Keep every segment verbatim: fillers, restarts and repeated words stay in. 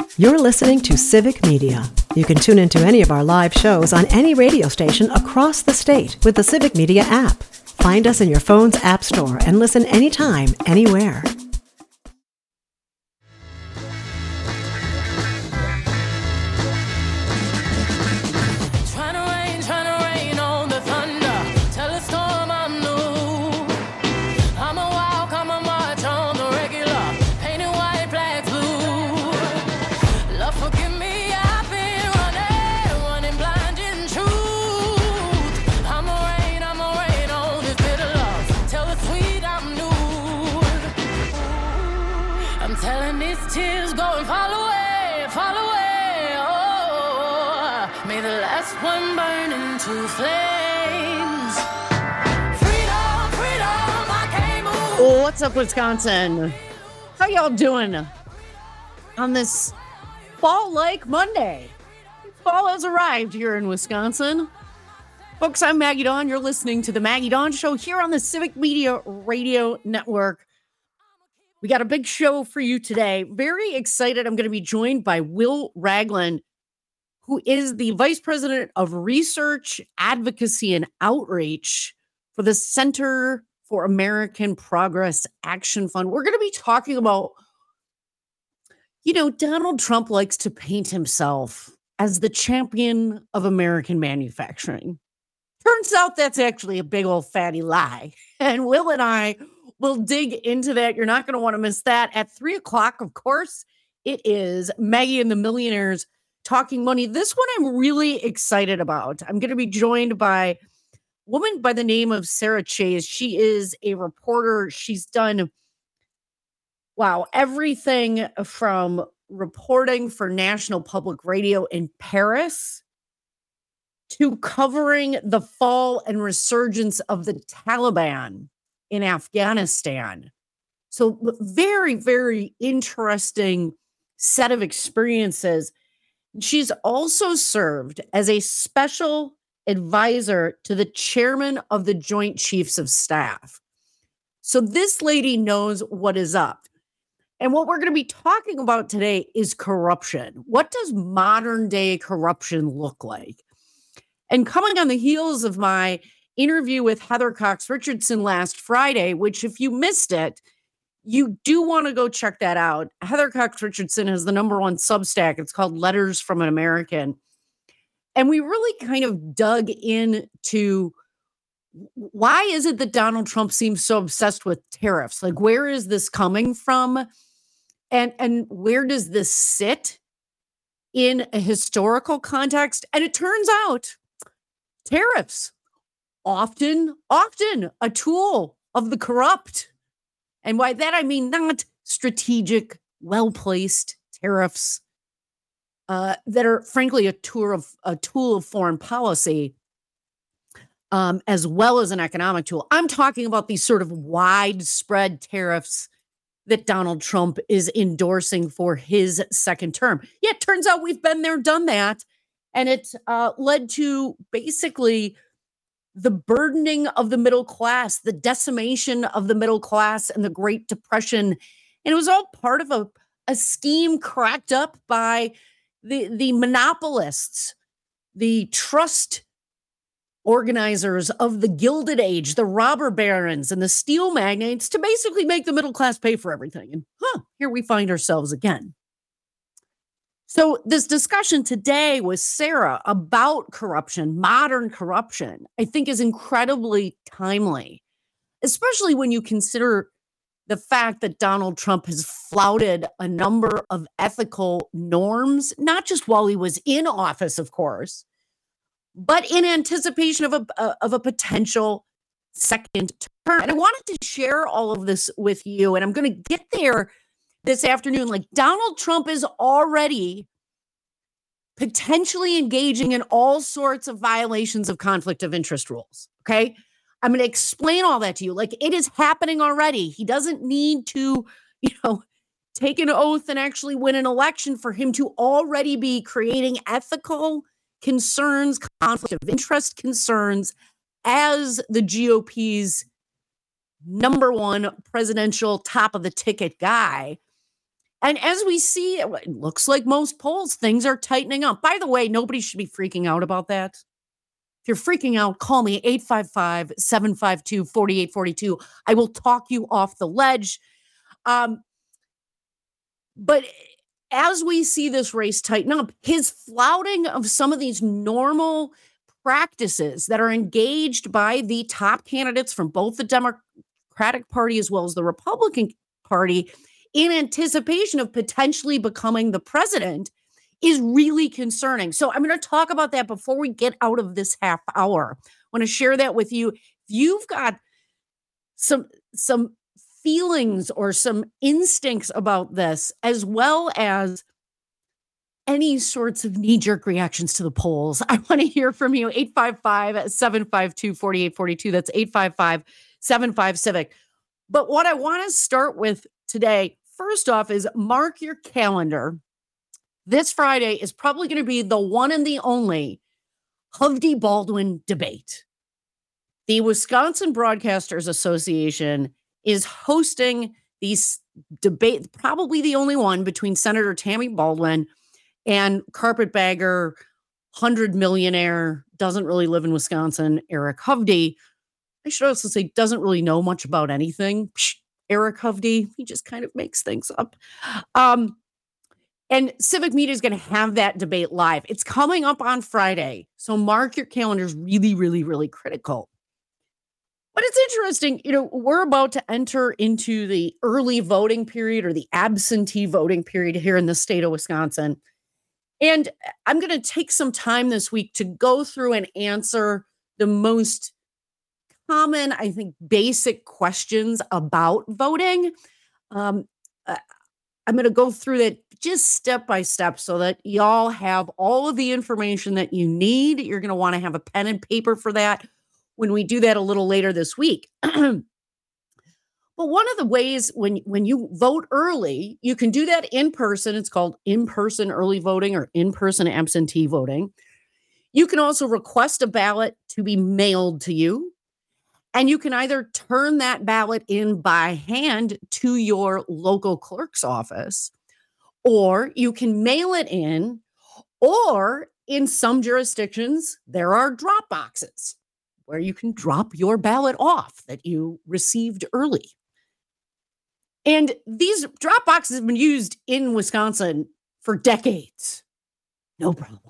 You're listening to Civic Media. You can tune into any of our live shows on any radio station across the state with the Civic Media app. Find us in your phone's app store and listen anytime, anywhere. What's up, Wisconsin? How y'all doing on this fall-like Monday? Fall has arrived here in Wisconsin. Folks, I'm Maggie Dawn. You're listening to the Maggie Dawn Show here on the Civic Media Radio Network. We got a big show for you today. Very excited. I'm going to be joined by Will Ragland, who is the Vice President of Research, Advocacy, and Outreach for the Center for American Progress Action Fund. We're going to be talking about, you know, Donald Trump likes to paint himself as the champion of American manufacturing. Turns out that's actually a big old fatty lie. And Will and I will dig into that. You're not going to want to miss that. At three o'clock, of course, it is Maggie and the Millionaires Talking Money. This one I'm really excited about. I'm going to be joined by woman by the name of Sarah Chayes. She is a reporter. She's done, wow, everything from reporting for National Public Radio in Paris to covering the fall and resurgence of the Taliban in Afghanistan. So very, very interesting set of experiences. She's also served as a special advisor to the chairman of the Joint Chiefs of Staff. So this lady knows what is up. And what we're going to be talking about today is corruption. What does modern day corruption look like? And coming on the heels of my interview with Heather Cox Richardson last Friday, which if you missed it, you do want to go check that out. Heather Cox Richardson has the number one Substack. It's called Letters from an American. And we really kind of dug into why is it that Donald Trump seems so obsessed with tariffs? Like, where is this coming from? And, and where does this sit in a historical context? And it turns out tariffs, often, often a tool of the corrupt. And by that, I mean not strategic, well-placed tariffs uh, that are, frankly, a tool of a tool of foreign policy, um, as well as an economic tool. I'm talking about these sort of widespread tariffs that Donald Trump is endorsing for his second term. Yeah, it turns out we've been there, done that, and it uh, led to basically the burdening of the middle class, the decimation of the middle class, and the Great Depression. And it was all part of a, a scheme cracked up by the, the monopolists, the trust organizers of the Gilded Age, the robber barons and the steel magnates, to basically make the middle class pay for everything. And huh, here we find ourselves again. So this discussion today with Sarah about corruption, modern corruption, I think is incredibly timely, especially when you consider the fact that Donald Trump has flouted a number of ethical norms, not just while he was in office, of course, but in anticipation of a, of a potential second term. And I wanted to share all of this with you, and I'm going to get there this afternoon. Like, Donald Trump is already potentially engaging in all sorts of violations of conflict of interest rules. Okay. I'm going to explain all that to you. Like, it is happening already. He doesn't need to, you know, take an oath and actually win an election for him to already be creating ethical concerns, conflict of interest concerns as the G O P's number one presidential top of the ticket guy. And as we see, it looks like most polls, things are tightening up. By the way, nobody should be freaking out about that. If you're freaking out, call me eight five five, seven five two, four eight four two. I will talk you off the ledge. Um, but as we see this race tighten up, his flouting of some of these normal practices that are engaged by the top candidates from both the Democratic Party as well as the Republican Party in anticipation of potentially becoming the president is really concerning. So I'm going to talk about that before we get out of this half hour. I want to share that with you. If you've got some, some feelings or some instincts about this, as well as any sorts of knee-jerk reactions to the polls, I want to hear from you. eight five five, seven five two, four eight four two. That's eight five five, seven five civic. But what I want to start with today, first off, is mark your calendar. This Friday is probably going to be the one and the only Hovde Baldwin debate. The Wisconsin Broadcasters Association is hosting these debate, probably the only one, between Senator Tammy Baldwin and carpetbagger, hundred millionaire, doesn't really live in Wisconsin, Eric Hovde. I should also say doesn't really know much about anything. Psh, Eric Hovde, he just kind of makes things up. Um, and Civic Media is going to have that debate live. It's coming up on Friday, so mark your calendars. Really, really, really critical. But it's interesting, you know, we're about to enter into the early voting period or the absentee voting period here in the state of Wisconsin. And I'm going to take some time this week to go through and answer the most common, I think, basic questions about voting. Um, I'm going to go through that just step by step so that y'all have all of the information that you need. You're going to want to have a pen and paper for that when we do that a little later this week. But one of the ways when, when you vote early, you can do that in person. It's called in-person early voting or in-person absentee voting. You can also request a ballot to be mailed to you. And you can either turn that ballot in by hand to your local clerk's office, or you can mail it in, or in some jurisdictions, there are drop boxes where you can drop your ballot off that you received early. And these drop boxes have been used in Wisconsin for decades. No problem.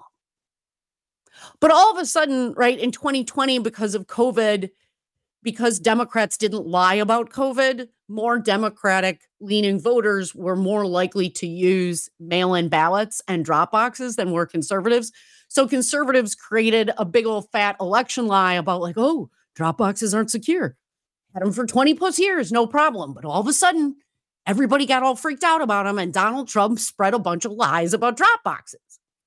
But all of a sudden, right, in twenty twenty, because of COVID, because Democrats didn't lie about COVID, more Democratic-leaning voters were more likely to use mail-in ballots and drop boxes than were conservatives. So conservatives created a big old fat election lie about like, oh, drop boxes aren't secure. Had them for twenty plus years, no problem. But all of a sudden, everybody got all freaked out about them, and Donald Trump spread a bunch of lies about drop boxes.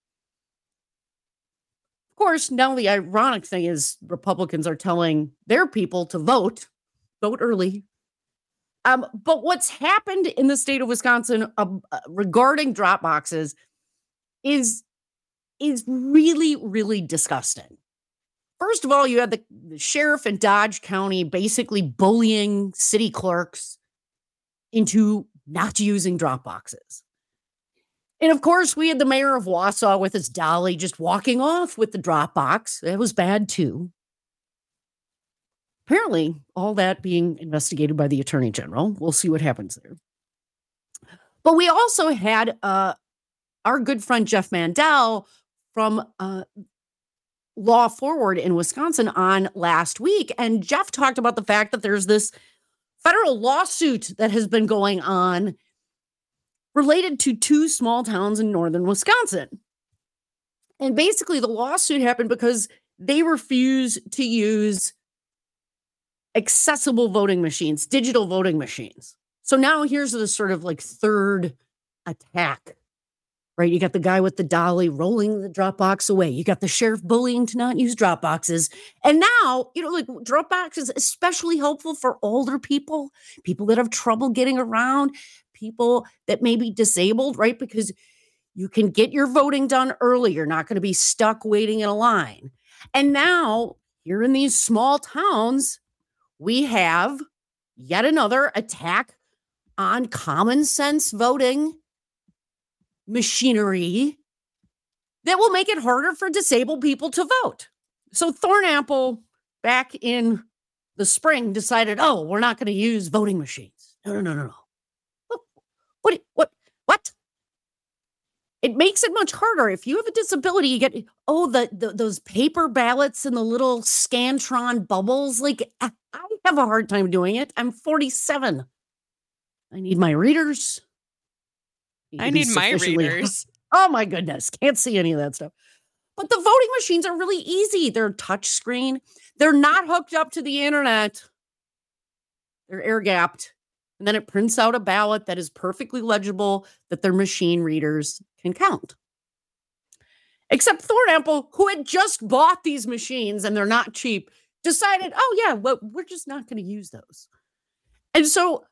Of course, now the ironic thing is Republicans are telling their people to vote, vote early. Um, but what's happened in the state of Wisconsin uh, regarding drop boxes is, is really, really disgusting. First of all, you had the, the sheriff in Dodge County basically bullying city clerks into not using drop boxes. And of course, we had the mayor of Wausau with his dolly just walking off with the drop box. That was bad too. Apparently, all that being investigated by the attorney general. We'll see what happens there. But we also had uh, our good friend Jeff Mandel from uh, Law Forward in Wisconsin on last week. And Jeff talked about the fact that there's this federal lawsuit that has been going on related to two small towns in northern Wisconsin. And basically the lawsuit happened because they refuse to use accessible voting machines, digital voting machines. So now here's the sort of like third attack, right? You got the guy with the dolly rolling the drop box away. You got the sheriff bullying to not use drop boxes. And now, you know, like drop boxes, especially helpful for older people, people that have trouble getting around, people that may be disabled, right? Because you can get your voting done early. You're not going to be stuck waiting in a line. And now, here in these small towns, we have yet another attack on common sense voting machinery that will make it harder for disabled people to vote. So Thornapple, back in the spring, decided, oh, we're not going to use voting machines. No, no, no, no, no. What, what, what, what? It makes it much harder. If you have a disability, you get, oh, the, the those paper ballots and the little Scantron bubbles. Like, I I have a hard time doing it. I'm forty-seven. I need my readers. I need my readers. Oh, my goodness. Can't see any of that stuff. But the voting machines are really easy. They're touch screen. They're not hooked up to the internet. They're air gapped. And then it prints out a ballot that is perfectly legible that their machine readers can count. Except Thornapple, who had just bought these machines and they're not cheap, decided, oh, yeah, well, we're just not going to use those. And so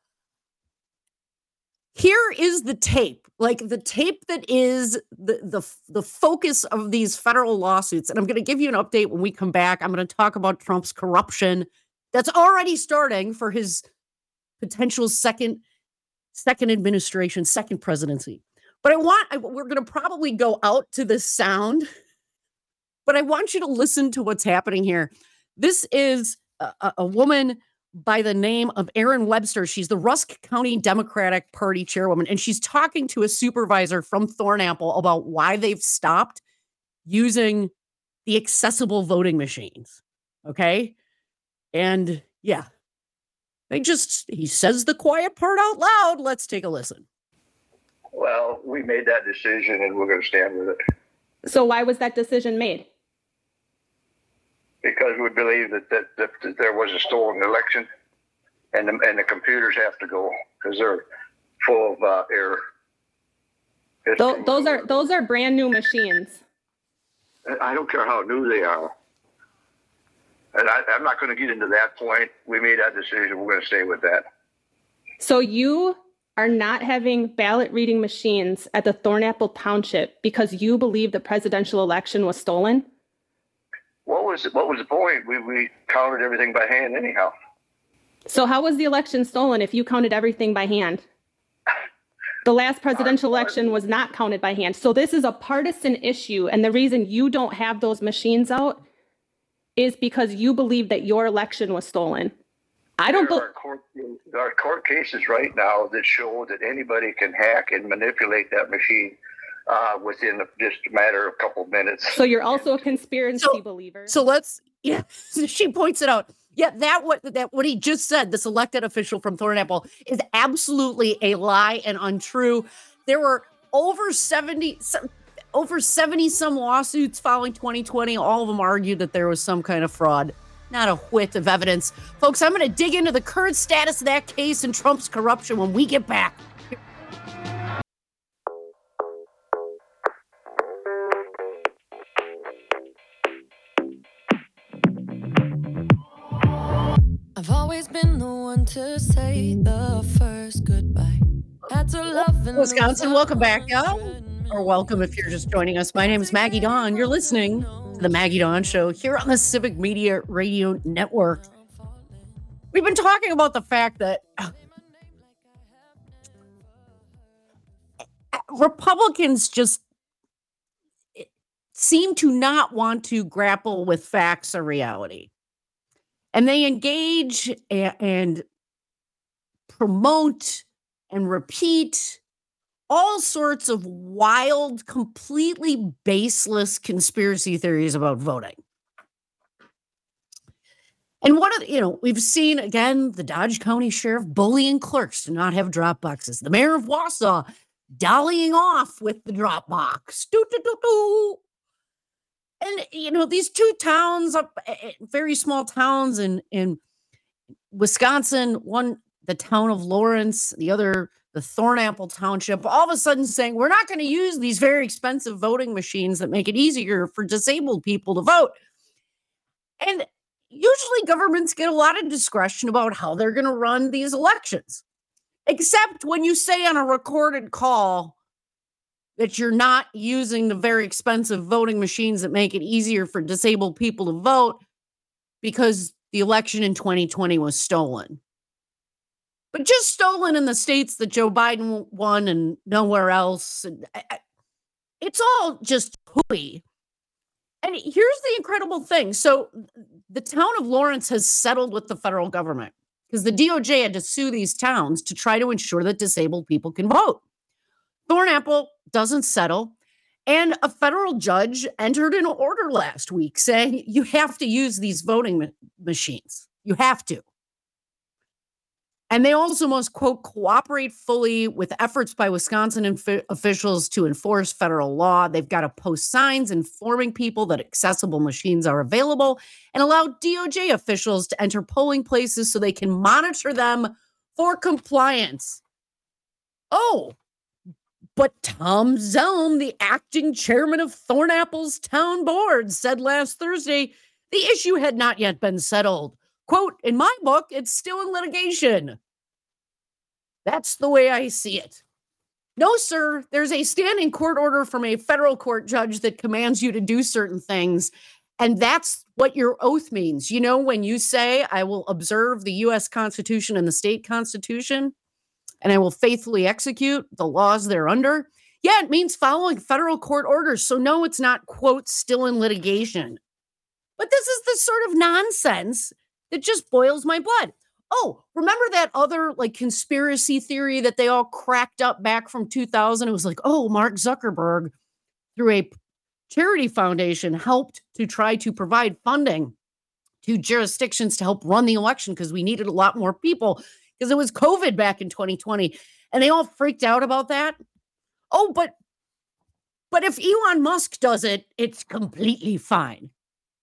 here is the tape, like the tape that is the, the, the focus of these federal lawsuits. And I'm going to give you an update when we come back. I'm going to talk about Trump's corruption that's already starting for his potential second, second administration, second presidency. But I want, I, we're going to probably go out to this sound, but I want you to listen to what's happening here. This is a, a woman by the name of Erin Webster. She's the Rusk County Democratic Party chairwoman, and she's talking to a supervisor from Thornapple about why they've stopped using the accessible voting machines. Okay? And yeah, they just, he says the quiet part out loud. Let's take a listen. Well, we made that decision and we're going to stand with it. So why was that decision made? Because we believe that, that, that, that there was a stolen election, and the, and the computers have to go because they're full of uh, error. Those, those are those are brand new machines. I don't care how new they are. And I, I'm not going to get into that point. We made that decision. We're going to stay with that. So you are not having ballot reading machines at the Thornapple Township because you believe the presidential election was stolen? What was what was the point? We we counted everything by hand anyhow. So how was the election stolen if you counted everything by hand? The last presidential election was not counted by hand. So this is a partisan issue, and the reason you don't have those machines out is because you believe that your election was stolen. I don't believe. There are court cases right now that show that anybody can hack and manipulate that machine uh, within just a matter of a couple of minutes. So you're also a conspiracy so, believer. So let's, yeah, she points it out. Yeah, that what that what he just said, this elected official from Thornapple, is absolutely a lie and untrue. There were over seventy, over seventy some lawsuits following twenty twenty. All of them argued that there was some kind of fraud. Not a whit of evidence. Folks, I'm going to dig into the current status of that case and Trump's corruption when we get back. I've always been the one to say the first goodbye. Had to love and Wisconsin, welcome back, y'all. Or welcome if you're just joining us. My name is Maggie Dawn. You're listening to the Maggie Dawn Show here on the Civic Media Radio Network. We've been talking about the fact that uh, Republicans just seem to not want to grapple with facts or reality. And they engage and, and promote and repeat all sorts of wild, completely baseless conspiracy theories about voting. And one of the, you know, we've seen, again, the Dodge County Sheriff bullying clerks to not have drop boxes. The mayor of Wausau dollying off with the drop box. Doo, doo, doo, doo. And, you know, these two towns, up very small towns in, in Wisconsin, one, the town of Lawrence, the other, the Thornapple Township, all of a sudden saying, we're not going to use these very expensive voting machines that make it easier for disabled people to vote. And usually governments get a lot of discretion about how they're going to run these elections, except when you say on a recorded call that you're not using the very expensive voting machines that make it easier for disabled people to vote because the election in twenty twenty was stolen. But just stolen in the states that Joe Biden won and nowhere else. And I, I, it's all just hooey. And here's the incredible thing. So the town of Lawrence has settled with the federal government because the D O J had to sue these towns to try to ensure that disabled people can vote. Thornapple doesn't settle. And a federal judge entered an order last week saying you have to use these voting ma- machines. You have to. And they also must, quote, cooperate fully with efforts by Wisconsin inf- officials to enforce federal law. They've got to post signs informing people that accessible machines are available and allow D O J officials to enter polling places so they can monitor them for compliance. Oh, but Tom Zelm, the acting chairman of Thornapple's town board, said last Thursday the issue had not yet been settled. Quote, in my book, it's still in litigation. That's the way I see it. No, sir, there's a standing court order from a federal court judge that commands you to do certain things. And that's what your oath means. You know, when you say, I will observe the U S Constitution and the state constitution, and I will faithfully execute the laws thereunder. Yeah, it means following federal court orders. So no, it's not, quote, still in litigation. But this is the sort of nonsense that just boils my blood. Oh, remember that other like conspiracy theory that they all cracked up back from two thousand? It was like, oh, Mark Zuckerberg, through a charity foundation, helped to try to provide funding to jurisdictions to help run the election because we needed a lot more people because it was COVID back in twenty twenty. And they all freaked out about that. Oh, but, but if Elon Musk does it, it's completely fine.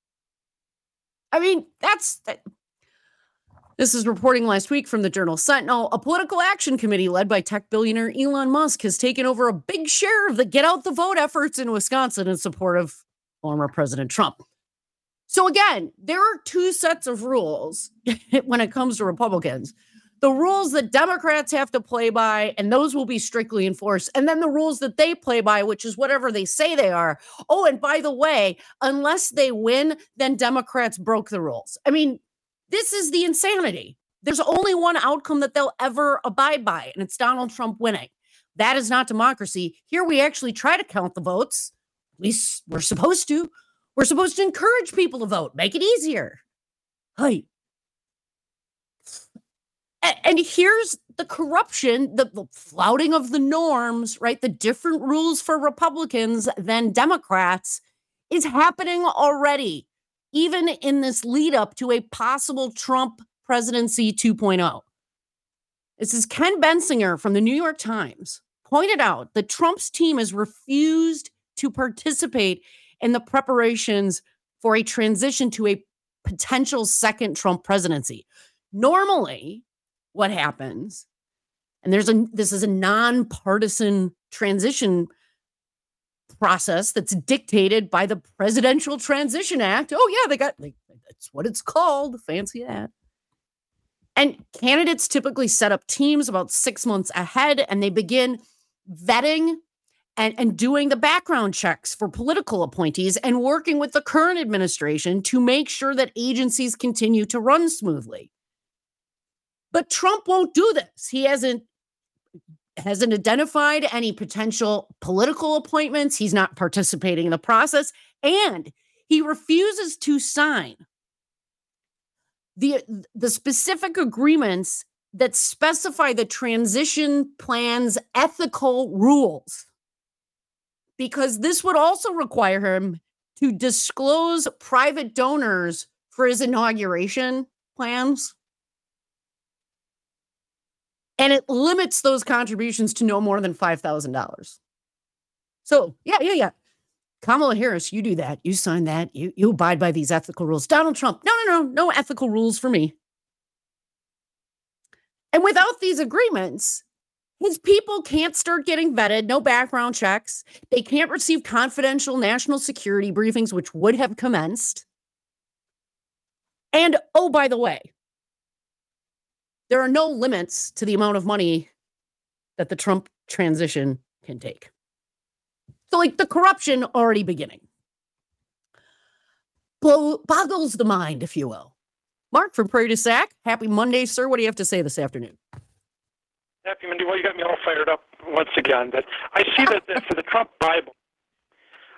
I mean, that's... That, This is reporting last week from the Journal Sentinel. A political action committee led by tech billionaire Elon Musk has taken over a big share of the get out the vote efforts in Wisconsin in support of former President Trump. So again, there are two sets of rules when it comes to Republicans. The rules that Democrats have to play by, and those will be strictly enforced. And then the rules that they play by, which is whatever they say they are. Oh, and by the way, unless they win, then Democrats broke the rules. I mean, this is the insanity. There's only one outcome that they'll ever abide by, and it's Donald Trump winning. That is not democracy. Here we actually try to count the votes. We, we're supposed to. We're supposed to encourage people to vote, make it easier. Hey. And here's the corruption, the, the flouting of the norms, right? The different rules for Republicans than Democrats is happening already, even in this lead up to a possible Trump presidency two point oh. This is Ken Bensinger from the New York Times pointed out that Trump's team has refused to participate in the preparations for a transition to a potential second Trump presidency. Normally, what happens, and there's a this is a nonpartisan transition process that's dictated by the Presidential Transition Act. Oh yeah, they got like, that's what it's called. Fancy that. And candidates typically set up teams about six months ahead, and they begin vetting and, and doing the background checks for political appointees and working with the current administration to make sure that agencies continue to run smoothly. But Trump won't do this. He hasn't hasn't identified any potential political appointments. He's not participating in the process, and he refuses to sign the, the specific agreements that specify the transition plan's ethical rules, because this would also require him to disclose private donors for his inauguration plans. And it limits those contributions to no more than five thousand dollars. So, yeah, yeah, yeah. Kamala Harris, you do that. You sign that. You, you abide by these ethical rules. Donald Trump, no, no, no, no ethical rules for me. And without these agreements, his people can't start getting vetted, no background checks. They can't receive confidential national security briefings, which would have commenced. And, oh, by the way, there are no limits to the amount of money that the Trump transition can take. So, like, the corruption already beginning. Bo- boggles the mind, if you will. Mark from Prairie to Sac, happy Monday, sir. What do you have to say this afternoon? Happy Monday. Well, you got me all fired up once again. But I see that, that for the Trump Bible,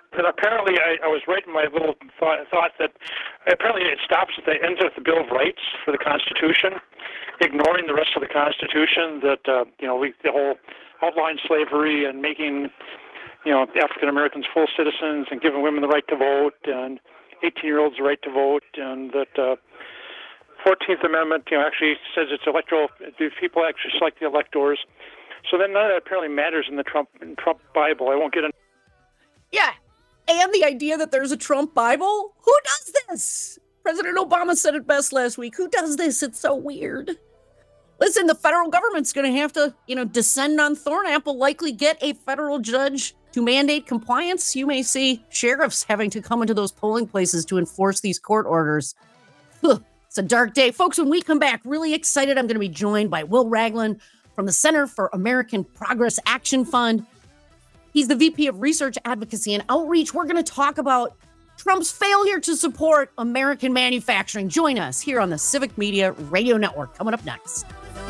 that apparently I, I was writing my little thought, thought that apparently it stops at the end of the Bill of Rights for the Constitution, ignoring the rest of the Constitution. That uh, you know, we, the whole outlawing slavery and making you know African Americans full citizens and giving women the right to vote and eighteen-year-olds the right to vote, and that uh, fourteenth Amendment, you know, actually says it's electoral. The people actually select the electors. So then none of that apparently matters in the Trump in Trump Bible. I won't get into. Yeah. And the idea that there's a Trump Bible? Who does this? President Obama said it best last week. Who does this? It's so weird. Listen, the federal government's going to have to, you know, descend on Thornapple, likely get a federal judge to mandate compliance. You may see sheriffs having to come into those polling places to enforce these court orders. Ugh, it's a dark day. Folks, when we come back, really excited, I'm going to be joined by Will Ragland from the Center for American Progress Action Fund. He's the V P of Research, Advocacy, and Outreach. We're going to talk about Trump's failure to support American manufacturing. Join us here on the Civic Media Radio Network. Coming up next.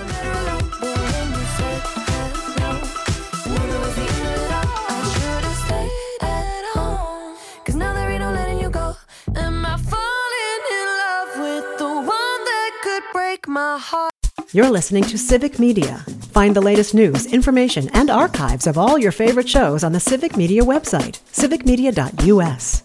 My heart. You're listening to Civic Media. Find the latest news, information, and archives of all your favorite shows on the Civic Media website, civic media dot u s.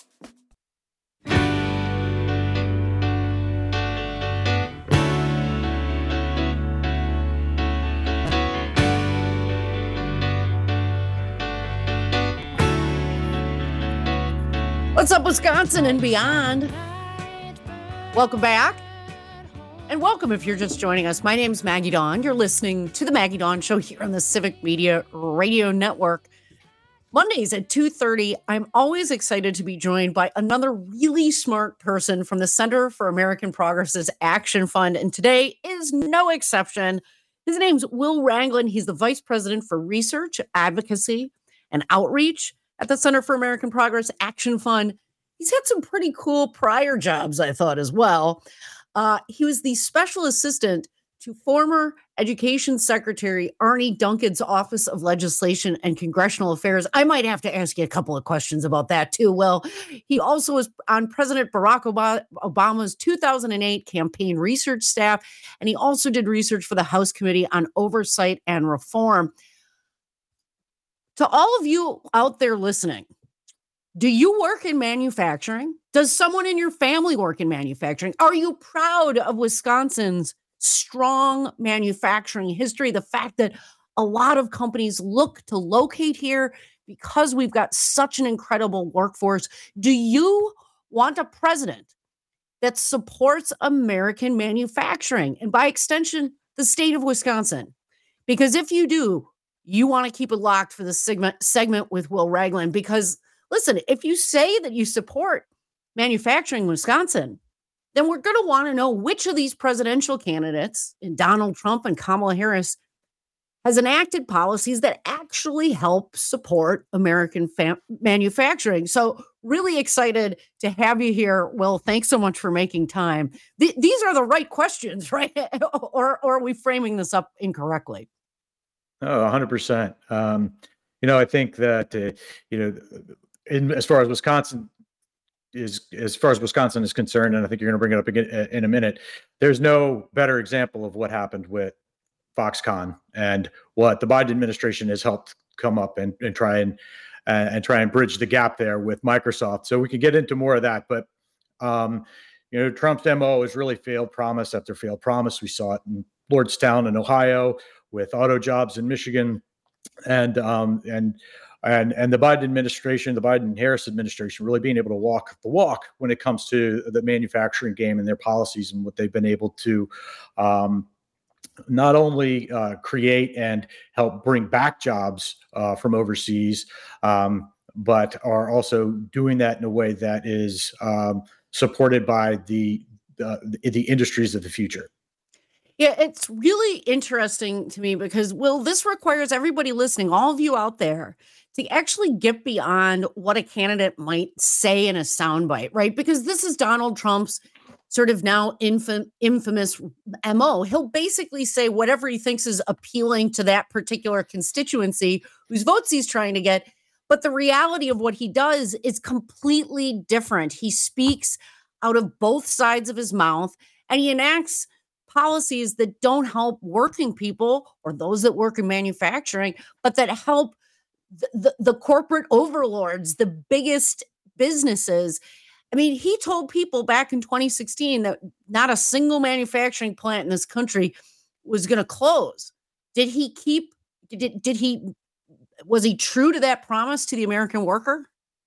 What's up, Wisconsin and beyond? Welcome back. And welcome if you're just joining us. My name's Maggie Dawn. You're listening to the Maggie Dawn Show here on the Civic Media Radio Network. Mondays at two thirty, I'm always excited to be joined by another really smart person from the Center for American Progress's Action Fund. And today is no exception. His name's Will Ragland. He's the Vice President for Research, Advocacy, and Outreach at the Center for American Progress Action Fund. He's had some pretty cool prior jobs, I thought, as well. Uh, he was the special assistant to former Education Secretary Arne Duncan's Office of Legislation and Congressional Affairs. I might have to ask you a couple of questions about that too. Well, he also was on President Barack Obama's two thousand eight campaign research staff, and he also did research for the House Committee on Oversight and Reform. To all of you out there listening, do you work in manufacturing? Does someone in your family work in manufacturing? Are you proud of Wisconsin's strong manufacturing history? The fact that a lot of companies look to locate here because we've got such an incredible workforce. Do you want a president that supports American manufacturing and by extension, the state of Wisconsin? Because if you do, you want to keep it locked for the segment, segment with Will Ragland. Because listen, if you say that you support manufacturing in Wisconsin, then we're going to want to know which of these presidential candidates, in Donald Trump and Kamala Harris, has enacted policies that actually help support American fam- manufacturing. So really excited to have you here, Will. Thanks so much for making time. Th- these are the right questions, right? or, or are we framing this up incorrectly? Oh, one hundred percent. Um, you know, I think that, uh, you know, in, as far as Wisconsin is, as far as Wisconsin is concerned, and I think you're going to bring it up again in a minute, there's no better example of what happened with Foxconn and what the Biden administration has helped come up and, and try and, uh, and try and bridge the gap there with Microsoft. So we can get into more of that, but, um, you know, Trump's M O has really failed promise after failed promise. We saw it in Lordstown in Ohio with auto jobs in Michigan, and, um, and, And and the Biden administration, the Biden-Harris administration, really being able to walk the walk when it comes to the manufacturing game and their policies and what they've been able to um, not only uh, create and help bring back jobs uh, from overseas, um, but are also doing that in a way that is um, supported by the, the the industries of the future. Yeah, it's really interesting to me because, Will, this requires everybody listening, all of you out there, to actually get beyond what a candidate might say in a soundbite, right? Because this is Donald Trump's sort of now infam- infamous M O. He'll basically say whatever he thinks is appealing to that particular constituency whose votes he's trying to get. But the reality of what he does is completely different. He speaks out of both sides of his mouth, and he enacts policies that don't help working people or those that work in manufacturing, but that help the, the, the corporate overlords, the biggest businesses. I mean, he told people back in twenty sixteen that not a single manufacturing plant in this country was going to close. Did he keep, did, did he, was he true to that promise to the American worker?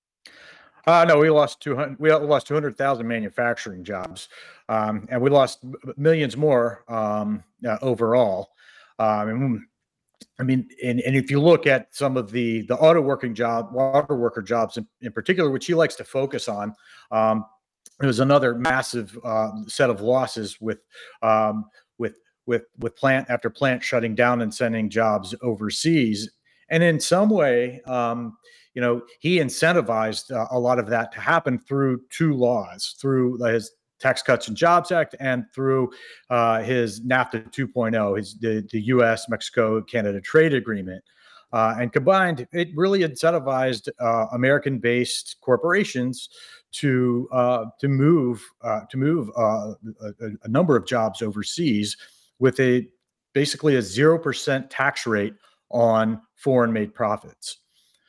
Uh, no, we lost two hundred. We lost two hundred thousand manufacturing jobs, um, and we lost millions more um, uh, overall. Um, I mean, and, and if you look at some of the the auto working job, auto worker jobs in, in particular, which he likes to focus on, um, it was another massive uh, set of losses with um, with with with plant after plant shutting down and sending jobs overseas. And in some way, um, you know, he incentivized uh, a lot of that to happen through two laws, through his Tax Cuts and Jobs Act and through uh, his NAFTA two point oh, his the, the U S Mexico Canada trade agreement. Uh, and combined, it really incentivized uh, American-based corporations to uh, to move uh, to move uh, a, a number of jobs overseas with a basically a zero percent tax rate on foreign-made profits.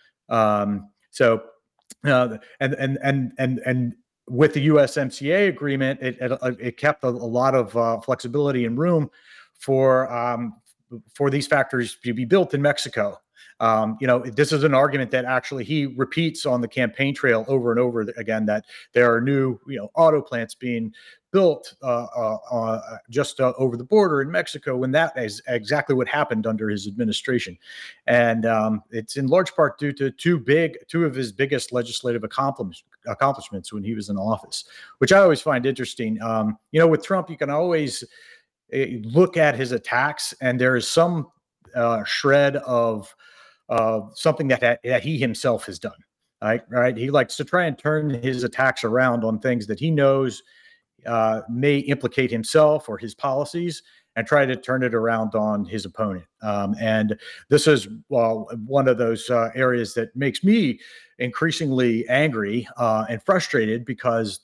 Um, so, uh, and and and and and with the U S M C A agreement, it it, it kept a, a lot of uh, flexibility and room for um, for these factories to be built in Mexico. Um, you know, this is an argument that actually he repeats on the campaign trail over and over again, that there are new, you know, auto plants being built uh, uh, uh, just uh, over the border in Mexico, when that is exactly what happened under his administration. And um, it's in large part due to two big, two of his biggest legislative accomplishments accomplishments when he was in office, which I always find interesting. Um, you know, with Trump, you can always uh, look at his attacks, and there is some uh, shred of uh, something that, that that he himself has done. Right, right. He likes to try and turn his attacks around on things that he knows uh, may implicate himself or his policies, and try to turn it around on his opponent. Um, and this is well, one of those uh, areas that makes me increasingly angry uh, and frustrated, because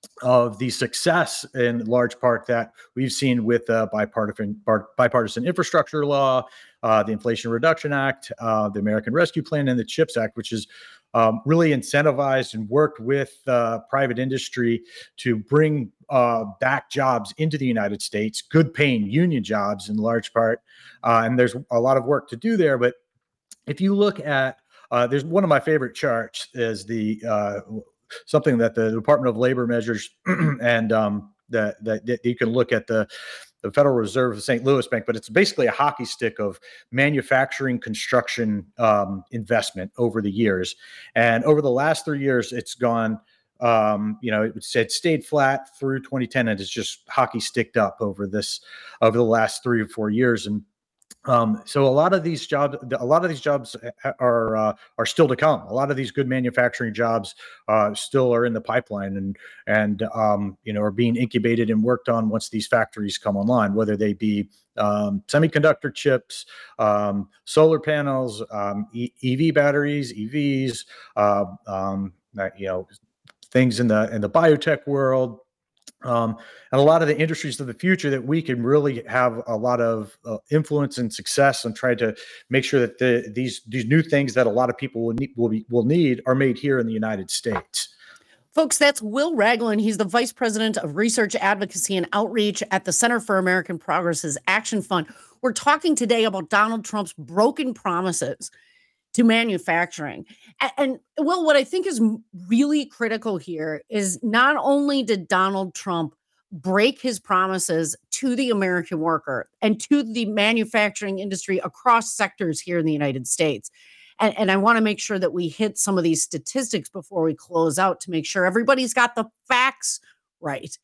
of the success in large part that we've seen with the bipartisan bipartisan infrastructure law, uh, the Inflation Reduction Act, uh, the American Rescue Plan, and the CHIPS Act, which is um, really incentivized and worked with uh, private industry to bring uh, back jobs into the United States, good paying union jobs in large part. Uh, and there's a lot of work to do there. But if you look at, uh, there's one of my favorite charts is the uh, something that the Department of Labor measures, and um, that, that that you can look at the the Federal Reserve of Saint Louis Bank, but it's basically a hockey stick of manufacturing construction um, investment over the years. And over the last three years, it's gone, um, you know, it, it stayed flat through twenty ten, and it's just hockey sticked up over this, over the last three or four years. And Um, so a lot of these jobs, a lot of these jobs are uh, are still to come. A lot of these good manufacturing jobs uh, still are in the pipeline, and and um, you know, are being incubated and worked on once these factories come online. Whether they be um, semiconductor chips, um, solar panels, um, e- EV batteries, E Vs, uh, um, you know, things in the in the biotech world. Um, and a lot of the industries of the future that we can really have a lot of uh, influence and success, and try to make sure that the, these these new things that a lot of people will need, will, be, will need are made here in the United States. Folks, that's Will Ragland. He's the Vice President of Research, Advocacy, and Outreach at the Center for American Progress's Action Fund. We're talking today about Donald Trump's broken promises to manufacturing. And, and well, what I think is really critical here is not only did Donald Trump break his promises to the American worker and to the manufacturing industry across sectors here in the United States. And, and I want to make sure that we hit some of these statistics before we close out to make sure everybody's got the facts right.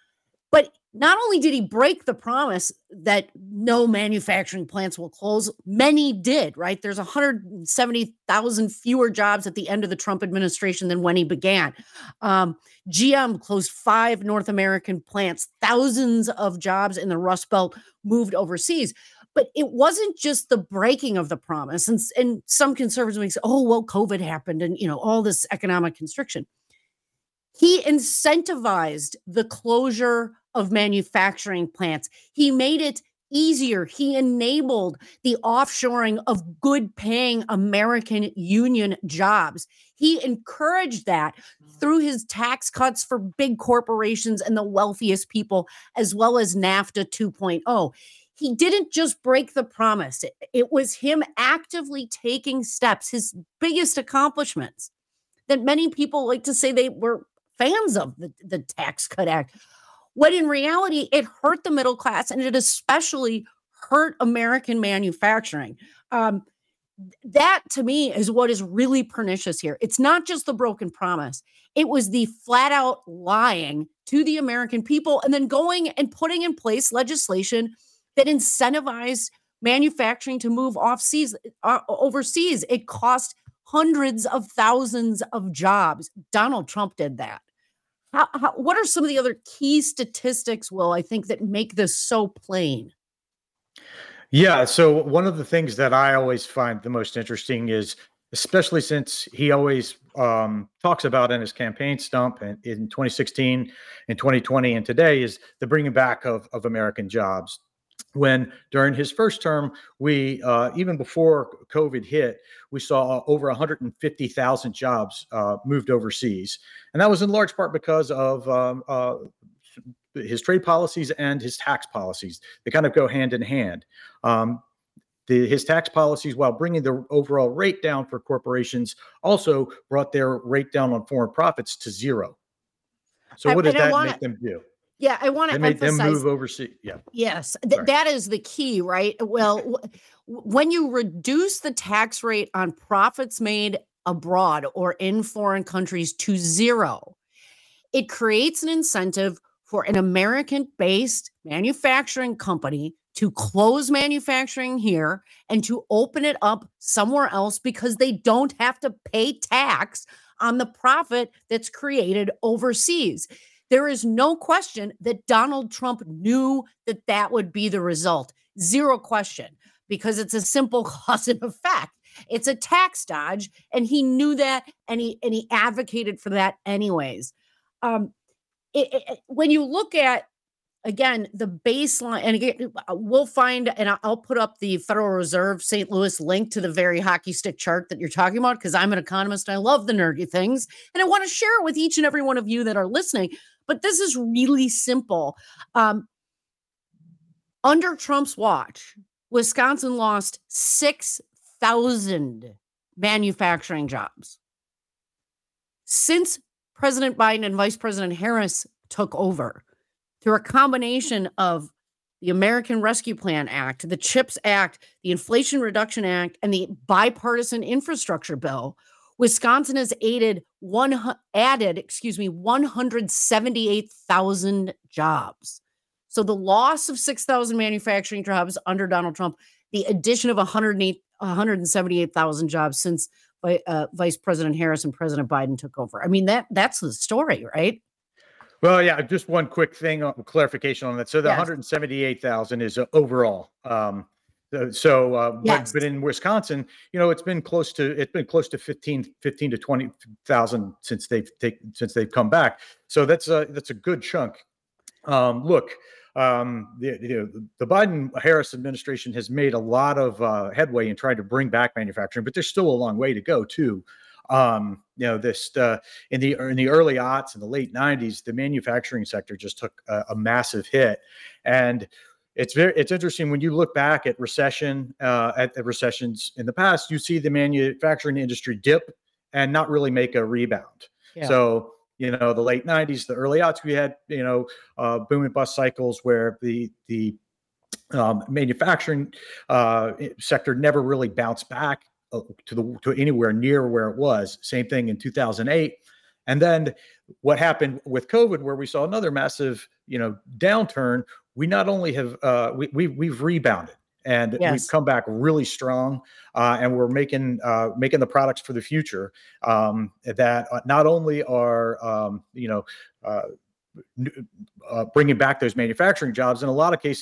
But not only did he break the promise that no manufacturing plants will close, many did, right? There's one hundred seventy thousand fewer jobs at the end of the Trump administration than when he began. Um, G M closed five North American plants, thousands of jobs in the Rust Belt moved overseas. But it wasn't just the breaking of the promise. And, and some conservatives may say, oh, well, COVID happened and, you know, all this economic constriction. He incentivized the closure of manufacturing plants. He made it easier. He enabled the offshoring of good paying American union jobs. He encouraged that through his tax cuts for big corporations and the wealthiest people, as well as NAFTA two point oh. He didn't just break the promise. It, it was him actively taking steps, his biggest accomplishments, that many people like to say they were fans of the, the Tax Cut Act, when in reality, it hurt the middle class, and it especially hurt American manufacturing. Um, that, to me, is what is really pernicious here. It's not just the broken promise. It was the flat out lying to the American people and then going and putting in place legislation that incentivized manufacturing to move off seas, uh, overseas. It cost hundreds of thousands of jobs. Donald Trump did that. How, how, what are some of the other key statistics, Will, I think, that make this so plain? Yeah. So one of the things that I always find the most interesting is, especially since he always um, talks about in his campaign stump in, in twenty sixteen and twenty twenty and today, is the bringing back of, of American jobs. When during his first term, we, uh, even before COVID hit, we saw over one hundred fifty thousand jobs uh, moved overseas. And that was in large part because of um, uh, his trade policies and his tax policies. They kind of go hand in hand. Um, the, his tax policies, while bringing the overall rate down for corporations, also brought their rate down on foreign profits to zero. So what did that wanna- make them do? Yeah, I want to emphasize. They made them move overseas. Yeah. Yes, th- that is the key, right? Well, w- when you reduce the tax rate on profits made abroad or in foreign countries to zero, it creates an incentive for an American-based manufacturing company to close manufacturing here and to open it up somewhere else because they don't have to pay tax on the profit that's created overseas. There is no question that Donald Trump knew that that would be the result. Zero question, because it's a simple cause and effect. It's a tax dodge, and he knew that, and he and he advocated for that anyways. Um, it, it, when you look at, again, the baseline, and again, we'll find, and I'll put up the Federal Reserve Saint Louis link to the very hockey stick chart that you're talking about, because I'm an economist. I love the nerdy things, and I want to share it with each and every one of you that are listening. But this is really simple. Um, under Trump's watch, Wisconsin lost six thousand manufacturing jobs. Since President Biden and Vice President Harris took over, through a combination of the American Rescue Plan Act, the CHIPS Act, the Inflation Reduction Act, and the bipartisan infrastructure bill, Wisconsin has aided one added, excuse me, one hundred seventy-eight thousand jobs. So the loss of six thousand manufacturing jobs under Donald Trump, the addition of one hundred seventy-eight thousand jobs since uh, Vice President Harris and President Biden took over. I mean, that that's the story, right? Well, yeah, just one quick thing, uh, clarification on that. So the yes. one hundred seventy-eight thousand is uh, overall. Um, So, uh, yes. but, but in Wisconsin, you know, it's been close to it's been close to fifteen, fifteen to twenty thousand since they've take, since they've come back. So that's a that's a good chunk. Um, look, um, the, you know, the Biden-Harris administration has made a lot of uh, headway in trying to bring back manufacturing, but there's still a long way to go too. Um, you know, this uh, in the in the early aughts, in the late nineties, the manufacturing sector just took a, a massive hit, and It's very, it's interesting when you look back at recession, uh, at, at recessions in the past, you see the manufacturing industry dip and not really make a rebound. Yeah. So, you know, the late nineties, the early aughts, we had, you know, uh, boom and bust cycles where the, the um, manufacturing uh, sector never really bounced back uh, to the, to anywhere near where it was. Same thing in two thousand eight. And then what happened with COVID, where we saw another massive, you know, downturn. We not only have uh, we, we we've rebounded and yes. we've come back really strong, uh, and we're making uh, making the products for the future um, that not only are um, you know uh, uh, bringing back those manufacturing jobs. In a lot of cases,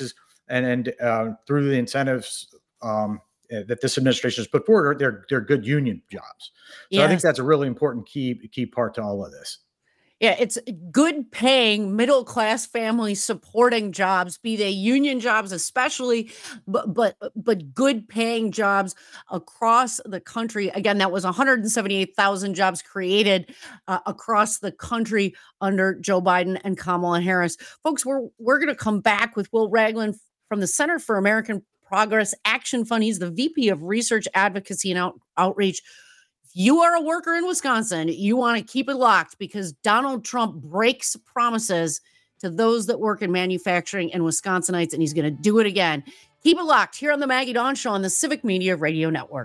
and and uh, through the incentives um, that this administration has put forward, they're they're good union jobs. So yes. I think that's a really important key key part to all of this. Yeah, it's good paying middle class family supporting jobs, be they union jobs especially, but but but good paying jobs across the country. Again, that was one hundred seventy-eight thousand jobs created uh, across the country under Joe Biden and Kamala Harris. Folks, we're we're going to come back with Will Ragland from the Center for American Progress Action Fund. He's the V P of Research, Advocacy, and Out- Outreach. You are a worker in Wisconsin, you want to keep it locked because Donald Trump breaks promises to those that work in manufacturing and Wisconsinites, and he's going to do it again. Keep it locked here on the Maggie Dawn Show on the Civic Media Radio Network.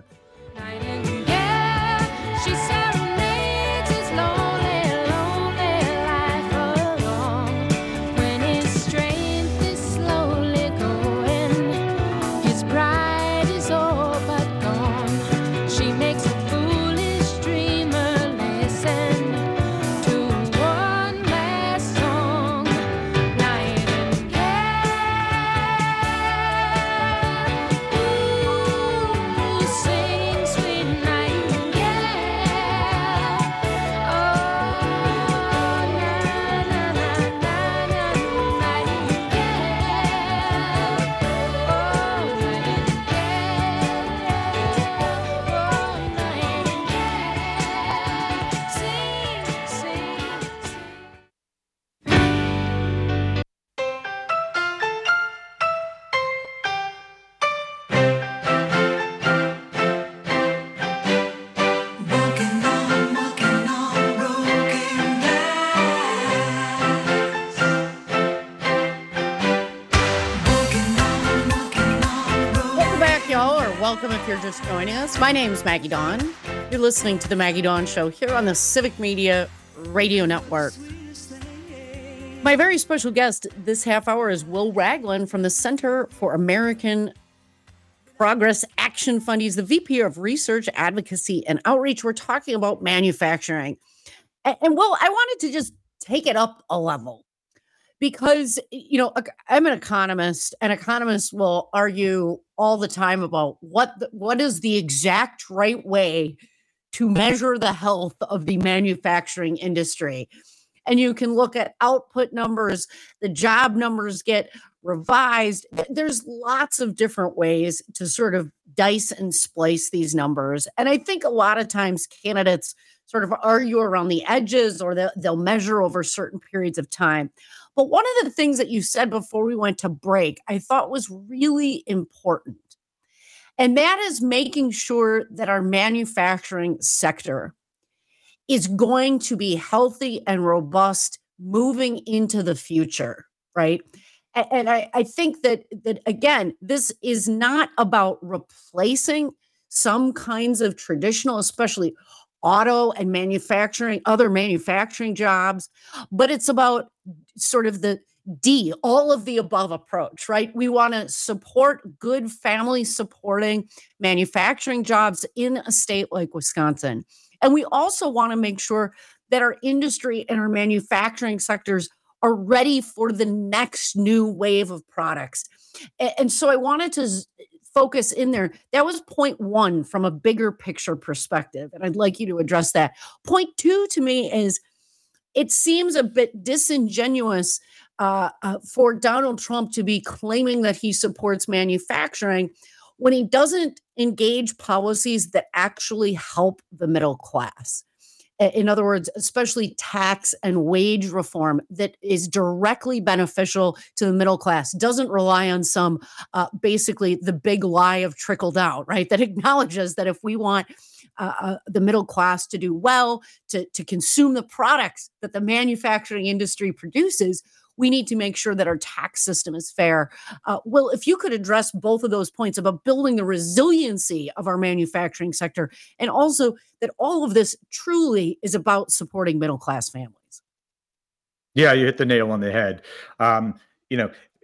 Yeah, she serenades his lonely, lonely life along. When his strength is slowly going, his pride is all but gone. She makes a welcome if you're just joining us. My name is Maggie Dawn. You're listening to the Maggie Dawn Show here on the Civic Media Radio Network. My very special guest this half hour is Will Ragland from the Center for American Progress Action Fund. He's the V P of Research, Advocacy, and Outreach. We're talking about manufacturing. And, and Will, I wanted to just take it up a level. Because, you know, I'm an economist, and economists will argue all the time about what the, what is the exact right way to measure the health of the manufacturing industry. And you can look at output numbers, the job numbers get revised. There's lots of different ways to sort of dice and splice these numbers. And I think a lot of times candidates sort of argue around the edges, or they'll, they'll measure over certain periods of time. But one of the things that you said before we went to break, I thought was really important. And that is making sure that our manufacturing sector is going to be healthy and robust moving into the future, right? And, and I, I think that, that, again, this is not about replacing some kinds of traditional, especially auto and manufacturing, other manufacturing jobs, but it's about sort of the D, all of the above approach, right? We want to support good family supporting manufacturing jobs in a state like Wisconsin. And we also want to make sure that our industry and our manufacturing sectors are ready for the next new wave of products. And so I wanted to focus in there. That was point one from a bigger picture perspective. And I'd like you to address that. Point two to me is it seems a bit disingenuous uh, uh, for Donald Trump to be claiming that he supports manufacturing when he doesn't engage policies that actually help the middle class. In other words, especially tax and wage reform that is directly beneficial to the middle class, doesn't rely on some, uh, basically the big lie of trickle down, right? That acknowledges that if we want uh, uh, the middle class to do well, to, to consume the products that the manufacturing industry produces, we need to make sure that our tax system is fair. Uh, well, if you could address both of those points about building the resiliency of our manufacturing sector, and also that all of this truly is about supporting middle-class families. Yeah, you hit the nail on the head. Um, you know,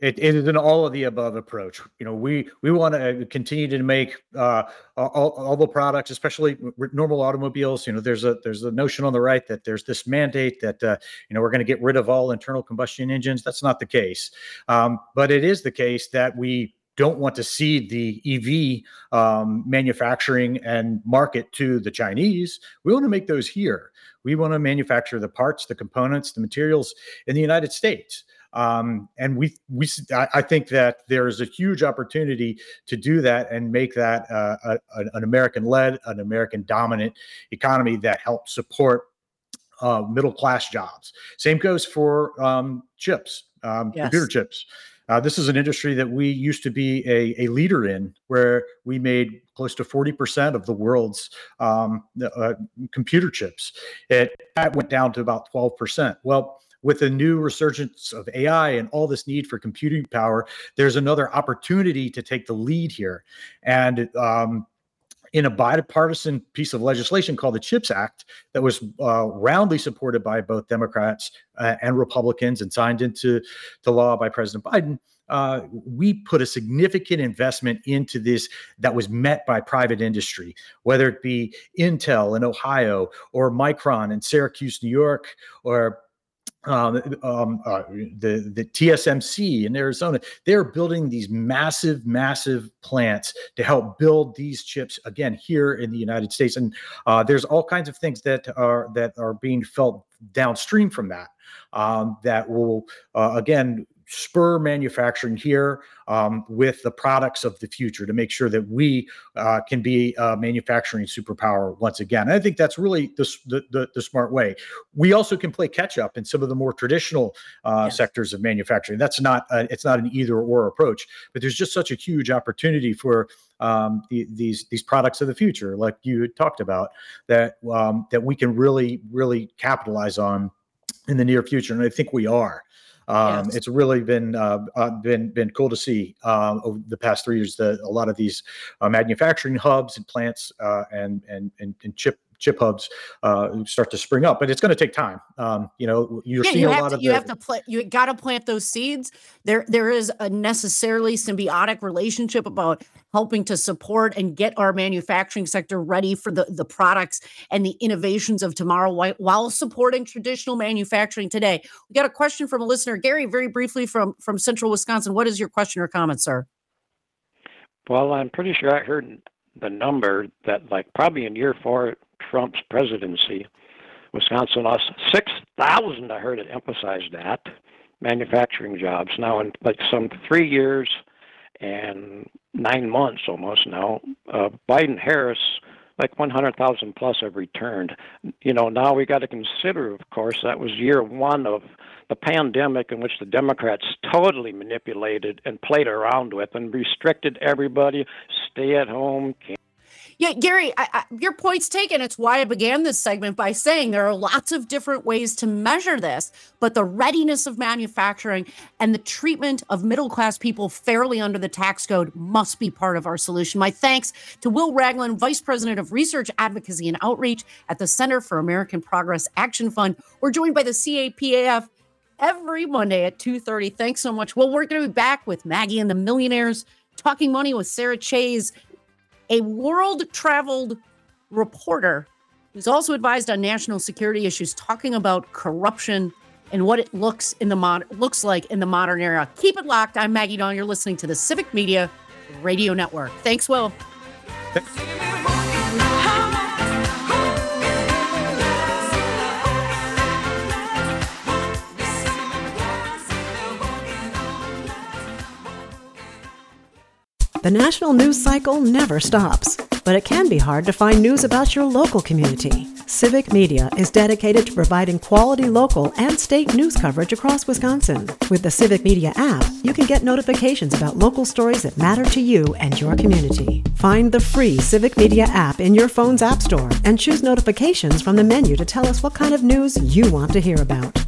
It, it is an all of the above approach. You know, we we want to continue to make uh, all, all the products, especially normal automobiles. You know, there's a there's a notion on the right that there's this mandate that uh, you know we're going to get rid of all internal combustion engines. That's not the case, um, but it is the case that we don't want to cede the E V um, manufacturing and market to the Chinese. We want to make those here. We want to manufacture the parts, the components, the materials in the United States. Um, and we, we, I think that there is a huge opportunity to do that and make that uh, a, an American-led, an American-dominant economy that helps support uh, middle-class jobs. Same goes for um, chips, um, Yes. computer chips. Uh, this is an industry that we used to be a, a leader in, where we made close to forty percent of the world's um, uh, computer chips. It that went down to about twelve percent. Well, with the new resurgence of A I and all this need for computing power, there's another opportunity to take the lead here. And um, in a bipartisan piece of legislation called the CHIPS Act that was uh, roundly supported by both Democrats uh, and Republicans and signed into to law by President Biden, uh, we put a significant investment into this that was met by private industry, whether it be Intel in Ohio or Micron in Syracuse, New York, or Um, um, uh, the the T S M C in Arizona. They're building these massive, massive plants to help build these chips again here in the United States. And uh, there's all kinds of things that are that are being felt downstream from that um, that will uh, again spur manufacturing here um, with the products of the future to make sure that we uh, can be a manufacturing superpower once again. And I think that's really the, the, the, the smart way. We also can play catch up in some of the more traditional uh, Yes. sectors of manufacturing. That's not, a, it's not an either or approach, but there's just such a huge opportunity for um, the, these, these products of the future, like you had talked about, that, um, that we can really, really capitalize on in the near future. And I think we are. Um, Yes. It's really been uh, uh, been been cool to see um, over the past three years that a lot of these uh, manufacturing hubs and plants uh, and, and and and chip chip hubs uh, start to spring up, but it's going to take time. Um, you know, you're Yeah, seeing you a have lot to of you the, have to plant you got to plant those seeds. There there is a necessarily symbiotic relationship about helping to support and get our manufacturing sector ready for the the products and the innovations of tomorrow while, while supporting traditional manufacturing today. We got a question from a listener, Gary, very briefly from from Central Wisconsin. What is your question or comment, sir? Well, I'm pretty sure I heard the number that, like, probably in year four Trump's presidency, Wisconsin lost six thousand. I heard it emphasize that manufacturing jobs. Now, in like some three years and nine months almost now, uh, Biden Harris, like one hundred thousand plus have returned. You know, now we got to consider, of course, that was year one of the pandemic in which the Democrats totally manipulated and played around with and restricted everybody, stay at home. Can't Yeah, Gary, I, I, your point's taken. It's why I began this segment by saying there are lots of different ways to measure this, but the readiness of manufacturing and the treatment of middle-class people fairly under the tax code must be part of our solution. My thanks to Will Ragland, Vice President of Research, Advocacy, and Outreach at the Center for American Progress Action Fund. We're joined by the C A P A F every Monday at two thirty. Thanks so much. Well, we're going to be back with Maggie and the Millionaires, Talking Money with Sarah Chayes, a world-traveled reporter who's also advised on national security issues, talking about corruption and what it looks in the mod- looks like in the modern era. Keep it locked. I'm Maggie Dawn. You're listening to the Civic Media Radio Network. Thanks, Will. The national news cycle never stops, but it can be hard to find news about your local community. Civic Media is dedicated to providing quality local and state news coverage across Wisconsin. With the Civic Media app, you can get notifications about local stories that matter to you and your community. Find the free Civic Media app in your phone's app store and choose notifications from the menu to tell us what kind of news you want to hear about.